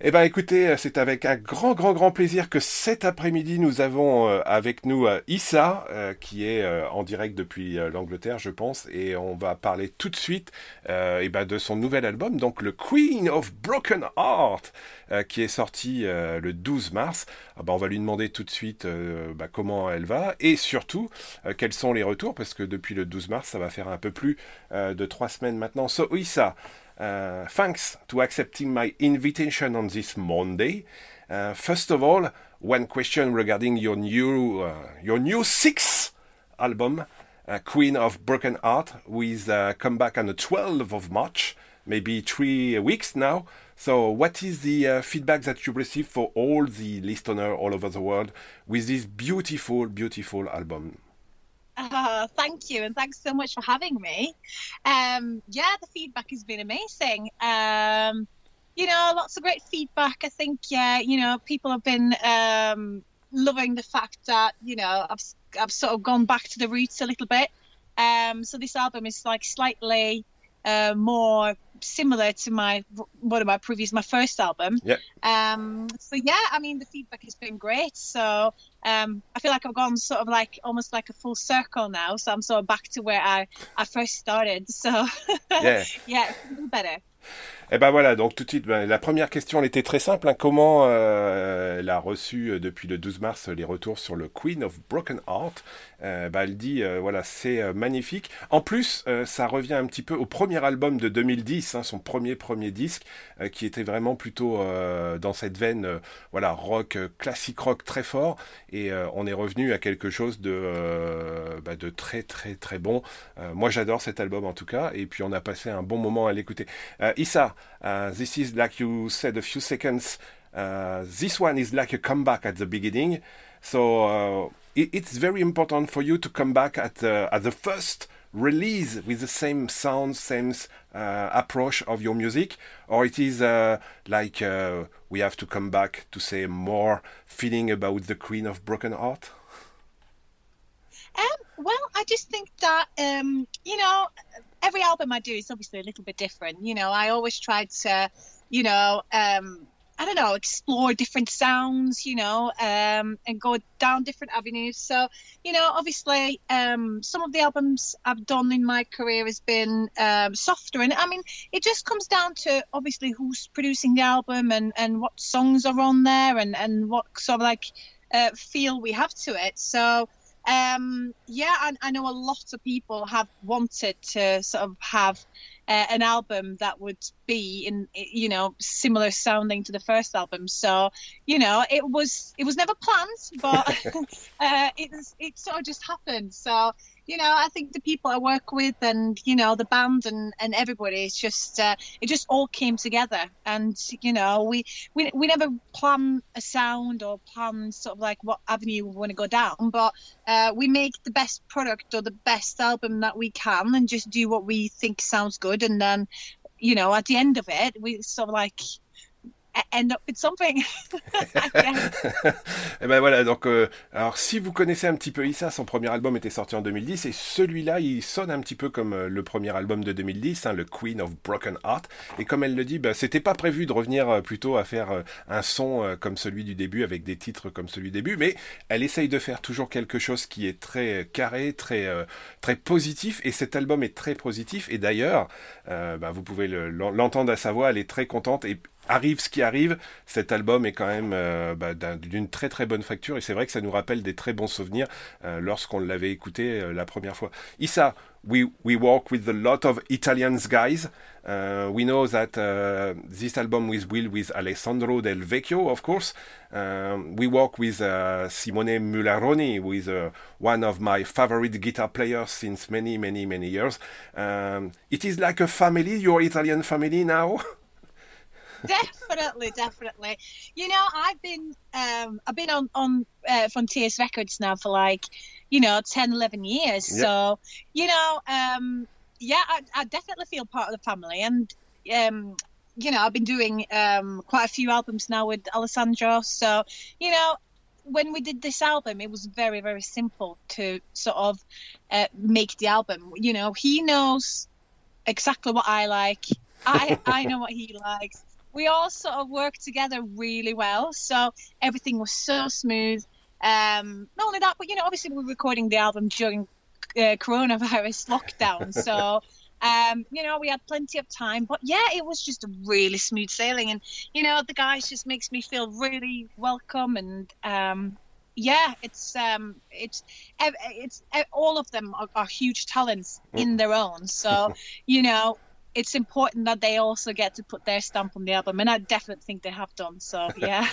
Eh ben écoutez, c'est avec un grand plaisir que cet après-midi nous avons avec nous Issa, qui est en direct depuis l'Angleterre, je pense, et on va parler tout de suite eh ben, de son nouvel album, donc le Queen of Broken Heart, qui est sorti le 12 mars. Ah ben, on va lui demander tout de suite bah, comment elle va et surtout quels sont les retours, parce que depuis le 12 mars, ça va faire un peu plus de 3 semaines maintenant. So Issa. Thanks to accepting my invitation on this Monday. First of all, one question regarding your new sixth album, Queen of Broken Heart, with comeback on the 12th of March, maybe 3 weeks now. So, what is the feedback that you receive for all the listeners all over the world with this beautiful album? Thank you, and thanks so much for having me. Yeah, the feedback has been amazing. Lots of great feedback. I think, yeah, people have been loving the fact that, I've sort of gone back to the roots a little bit. So this album is like slightly more similar to my first album. Yeah. So yeah, I mean the feedback has been great. So I feel like I've gone sort of like almost like a full circle now. So I'm sort of back to where I first started. So Yeah. yeah, it's a little better. Eh ben voilà, donc tout de suite, ben, la première question, elle était très simple. Hein. Comment elle a reçu depuis le 12 mars les retours sur le Queen of Broken Heart? Ben, elle dit, voilà, c'est magnifique. En plus, ça revient un petit peu au premier album de 2010, hein, son premier disque, qui était vraiment plutôt dans cette veine, voilà, rock, classique rock très fort. Et on est revenu à quelque chose de très bon. Moi, j'adore cet album en tout cas. Et puis, on a passé un bon moment à l'écouter. Issa, this is like you said a few seconds. This one is like a comeback at the beginning, so it's very important for you to come back at the first release with the same sound, same approach of your music, or it is we have to come back to say more feeling about the Queen of Broken Heart. Well, I just think that every album I do is obviously a little bit different. I always try to, I don't know, explore different sounds, and go down different avenues. So, obviously, some of the albums I've done in my career has been softer. And I mean, it just comes down to obviously who's producing the album and what songs are on there and what sort of like feel we have to it. So, I know a lot of people have wanted to sort of have an album that would be in, similar sounding to the first album. So, it was never planned, but it sort of just happened. So, I think the people I work with and, the band and everybody, it's just, it just all came together. And, we never plan a sound or plan sort of like what avenue we want to go down, but we make the best product or the best album that we can and just do what we think sounds good. And then, at the end of it, we sort of like end up with something. Et ben voilà, donc alors si vous connaissez un petit peu Issa, son premier album était sorti en 2010 et celui-là il sonne un petit peu comme le premier album de 2010, hein, le Queen of Broken Heart. Et comme elle le dit, ben, c'était pas prévu de revenir plutôt à faire un son comme celui du début avec des titres comme celui du début, mais elle essaye de faire toujours quelque chose qui est très carré, très positif. Et cet album est très positif. Et d'ailleurs, ben, vous pouvez l'entendre à sa voix, elle est très contente et arrive ce qui arrive, cet album est quand même d'une très bonne facture et c'est vrai que ça nous rappelle des très bons souvenirs lorsqu'on l'avait écouté la première fois. Issa, we work with a lot of Italian guys. We know that this album with Alessandro Del Vecchio, of course. We work with Simone Mularoni, who is one of my favorite guitar players since many years. It is like a family, your Italian family now. Definitely. I've been on Frontiers Records now for like 10, 11 years. Yep. So I definitely feel part of the family. And I've been doing quite a few albums now with Alessandro. So when we did this album, it was very, very simple to sort of make the album. He knows exactly what I like. I know what he likes. we all sort of worked together really well. So everything was so smooth. Not only that, but obviously we were recording the album during coronavirus lockdown. So we had plenty of time, but yeah, it was just a really smooth sailing, and the guys just makes me feel really welcome, and it's all of them are huge talents in their own. So it's important that they also get to put their stamp on the album, and I definitely think they have done. So yeah.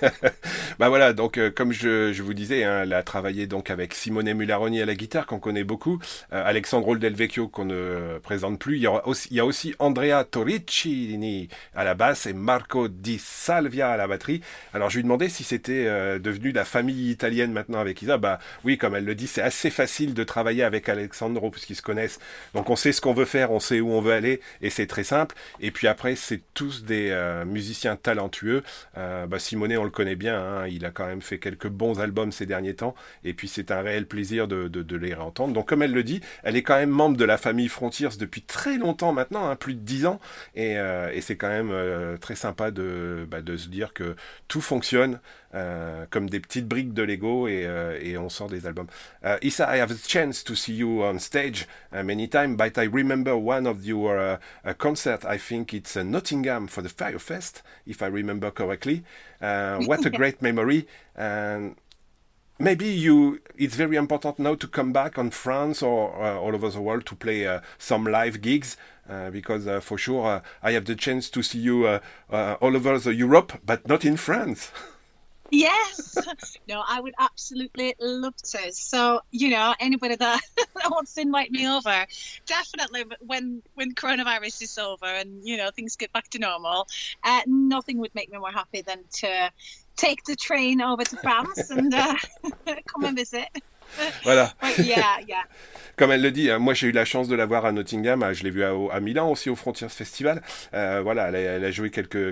Bah voilà, donc comme je vous disais, hein, elle a travaillé donc avec Simone Mularoni à la guitare qu'on connaît beaucoup, Alexandro Del Vecchio qu'on ne présente plus. Il y a aussi Andrea Torricini à la basse et Marco Di Salvia à la batterie. Alors je lui demandais si c'était devenu la famille italienne maintenant avec Isa. Bah oui, comme elle le dit, c'est assez facile de travailler avec Alexandro puisqu'ils se connaissent. Donc on sait ce qu'on veut faire, on sait où on veut aller. Et c'est très simple. Et puis après, c'est tous des musiciens talentueux. Simone, on le connaît bien. Hein, il a quand même fait quelques bons albums ces derniers temps. Et puis c'est un réel plaisir de les réentendre. Donc comme elle le dit, elle est quand même membre de la famille Frontiers depuis très longtemps maintenant, hein, plus de 10 ans. Et c'est quand même très sympa de se dire que tout fonctionne comme des petites briques de Lego et on sort des albums. Issa, I have a chance to see you on stage many times, but I remember one of your concert. I think it's Nottingham for the Firefest, if I remember correctly. What a great memory. And maybe it's very important now to come back on France or all over the world to play some live gigs. Because for sure I have the chance to see you all over the Europe, but not in France. Yes. No, I would absolutely love to. So, anybody that wants to invite me over, definitely when coronavirus is over and, things get back to normal, nothing would make me more happy than to take the train over to France and come and visit. Voilà. Yeah. Comme elle le dit, moi j'ai eu la chance de la voir à Nottingham, je l'ai vue à Milan aussi au Frontiers Festival. Voilà, elle a joué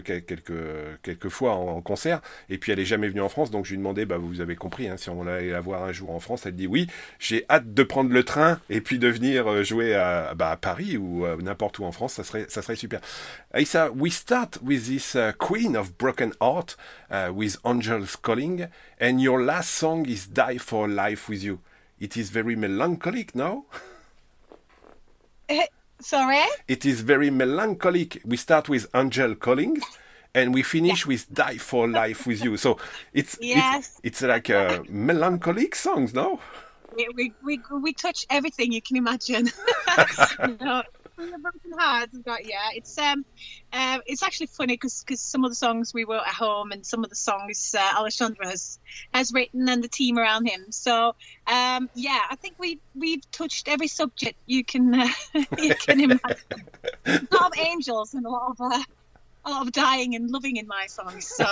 quelques fois en concert, et puis elle est jamais venue en France, donc je lui ai demandé, vous avez compris, hein, si on allait la voir un jour en France, elle dit oui, j'ai hâte de prendre le train et puis de venir jouer à Paris ou n'importe où en France, ça serait super. Issa, we start with this Queen of Broken Heart with Angels Calling, and your last song is Die for Life with You. It is very melancholic, no? Sorry? It is very melancholic. We start with Angel Calling, and we finish with Die for Life with You. So it's like melancholic songs, no? We touch everything you can imagine. The Broken Heart, it's actually funny because some of the songs we wrote at home and some of the songs Alessandro has written and the team around him. So I think we've touched every subject you can imagine. A lot of angels and a lot of dying and loving in my songs. So.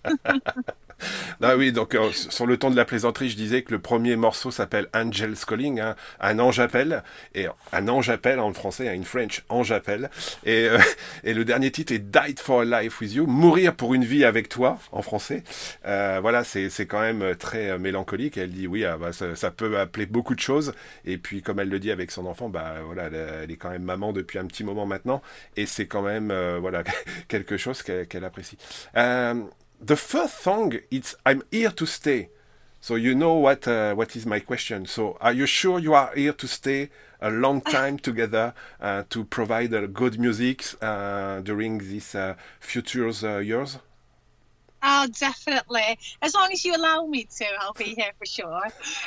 Ah oui, donc sur le ton de la plaisanterie, je disais que le premier morceau s'appelle Angel's Calling, hein, un ange appelle, et un ange appelle en français, in French, ange appelle, et le dernier titre est Died for a Life with You, mourir pour une vie avec toi, en français. Voilà, c'est quand même très mélancolique, et elle dit oui, ça peut appeler beaucoup de choses, et puis comme elle le dit avec son enfant, voilà, elle est quand même maman depuis un petit moment maintenant, et c'est quand même voilà quelque chose qu'elle apprécie. The first song, it's I'm Here to Stay. So you know what is my question. So are you sure you are here to stay a long time together to provide good music during these future years? Oh, definitely. As long as you allow me to, I'll be here for sure.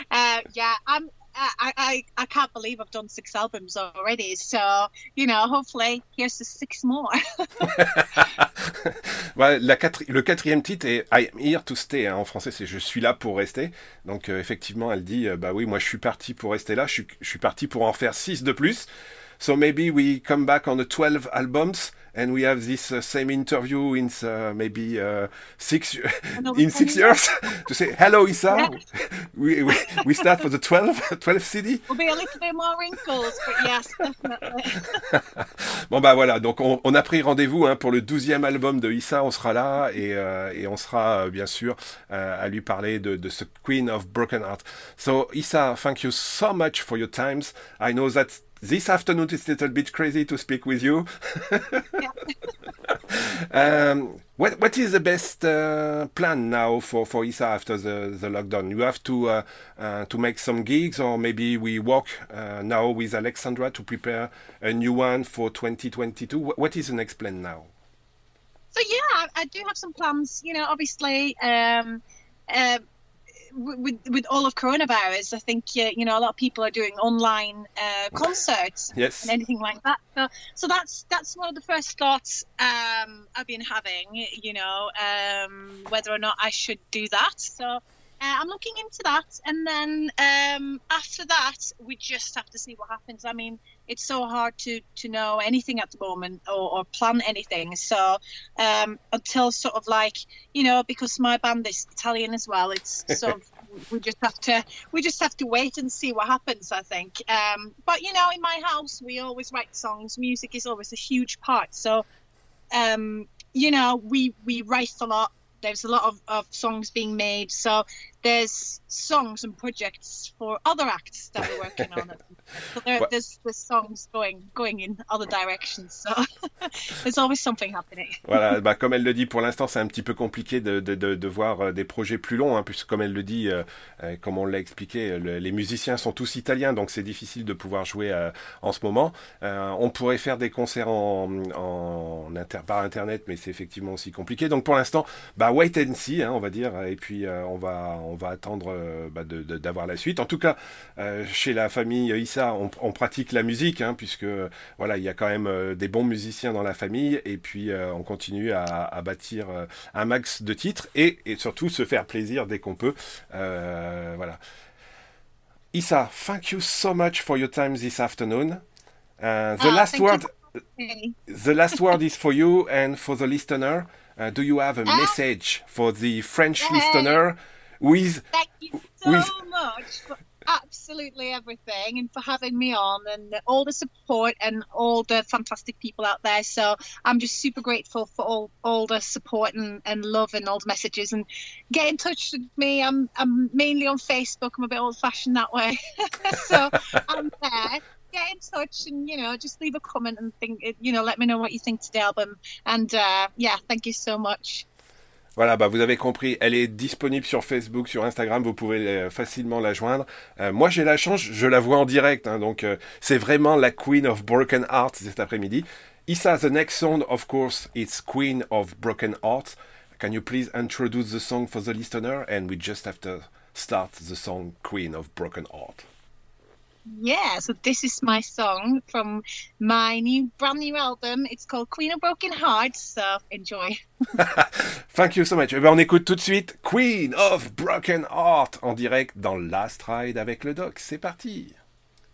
I can't believe I've done 6 albums already. So, hopefully, here's the 6 more. Le 4e titre est I'm Here to Stay. Hein, en français, c'est Je suis là pour rester. Donc, effectivement, elle dit, oui, moi, je suis parti pour rester là. Je suis parti pour en faire 6 de plus. So maybe we come back on the 12 albums and we have this same interview in maybe 6 years to say hello Issa. Yeah. we start for the 12 CD. Will be a little bit more wrinkles, but yes, definitely. Bon voilà, donc on a pris rendez-vous pour le 12e album de Issa, on sera là et on sera bien sûr à lui parler de ce Queen of Broken Heart. So Issa, thank you so much for your times. I know that this afternoon it's a little bit crazy to speak with you. Yeah. What is the best plan now for Issa after the lockdown? You have to make some gigs, or maybe we work now with Alexandra to prepare a new one for 2022. What is the next plan now? So yeah, I do have some plans. You know, obviously, with all of coronavirus, I think you know, a lot of people are doing online concerts Yes. and anything like that. So that's one of the first thoughts I've been having. You know, whether or not I should do that. So I'm looking into that, and then after that, we just have to see what happens. I mean, it's so hard to know anything at the moment or plan anything. So until sort of like, you know, because my band is Italian as well, it's sort of we just have to wait and see what happens, I think. But you know, in my house, we always write songs. Music is always a huge part. So you know, we write a lot. There's a lot of songs being made. So there's songs and projects for other acts that we're working on. So there's songs going in other directions. So there's always something happening. Voilà, bah, comme elle le dit, pour l'instant, c'est un petit peu compliqué de voir des projets plus longs, hein, puisque comme elle le dit, comme on l'a expliqué, les musiciens sont tous italiens, donc c'est difficile de pouvoir jouer en ce moment. On pourrait faire des concerts par internet, mais c'est effectivement aussi compliqué. Donc pour l'instant, bah, wait and see, hein, on va dire, et puis on va attendre d'avoir la suite. En tout cas, chez la famille Issa, on pratique la musique, hein, puisque voilà, il y a quand même des bons musiciens dans la famille, et puis on continue à bâtir un max de titres et surtout se faire plaisir dès qu'on peut. Voilà. Issa, thank you so much for your time this afternoon. The last word is for you and for the listener. Do you have a message for the French listener? Thank you so much for absolutely everything, and for having me on, and all the support and all the fantastic people out there. So I'm just super grateful for all the support and love and all the messages. And get in touch with me. I'm mainly on Facebook. I'm a bit old-fashioned that way. So I'm there. Get in touch and, you know, just leave a comment and let me know what you think to the album. And yeah, thank you so much. Voilà, bah vous avez compris, elle est disponible sur Facebook, sur Instagram, vous pouvez facilement la joindre. Moi j'ai la chance, je la vois en direct, hein, donc c'est vraiment la Queen of Broken Hearts cet après-midi. Issa, the next song, of course, it's Queen of Broken Hearts. Can you please introduce the song for the listener? And we just have to start the song Queen of Broken Heart. Yeah, so this is my song from my brand new album. It's called Queen of Broken Hearts, so enjoy. Thank you so much. Eh ben, on écoute tout de suite Queen of Broken Heart en direct dans Last Ride avec le Doc. C'est parti.